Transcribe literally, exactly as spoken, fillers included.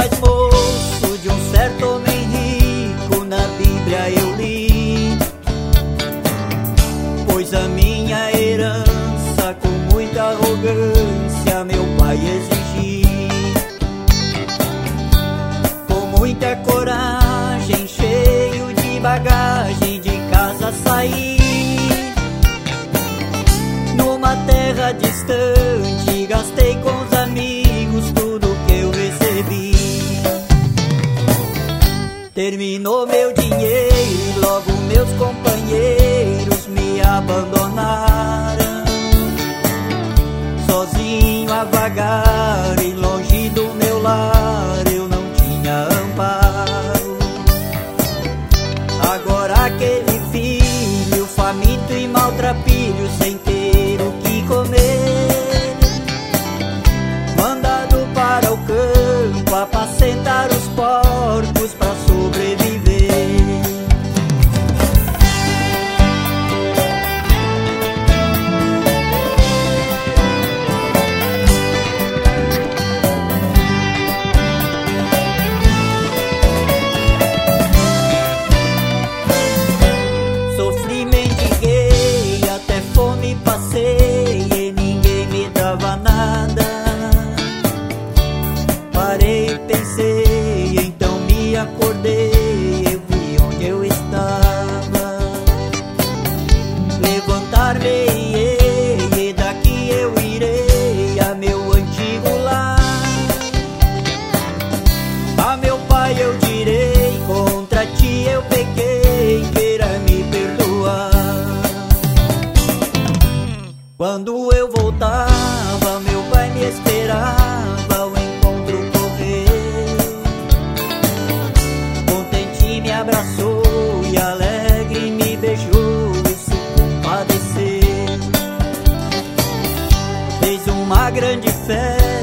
mais moço de um certo homem rico, na Bíblia eu li. Pois a minha herança com muita arrogância meu pai exigiu. Com muita coragem, cheio de bagagem, de casa saí. Numa terra distante, gastei com os amigos tudo que eu recebi. Terminou meu dinheiro, logo meus companheiros me abandonaram. Sozinho a vagar e longe do meu lar, eu não tinha amparo. Agora aquele filho, faminto e maltrapilho, sem ter o que comer, mandado para o campo apacentar os porcos pra sobreviver. Sofri, mendiguei, até fome passei e ninguém me dava nada. Parei e pensei, então me acordei, eu vi onde eu estava. Levantar-me e daqui eu irei a meu antigo lar. A meu pai eu direi, contra ti eu pequei, queira me perdoar. Quando eu voltava, meu pai me esperava, o encontro correu. Contente me abraçou e alegre me beijou e se compadeceu. Fez uma grande festa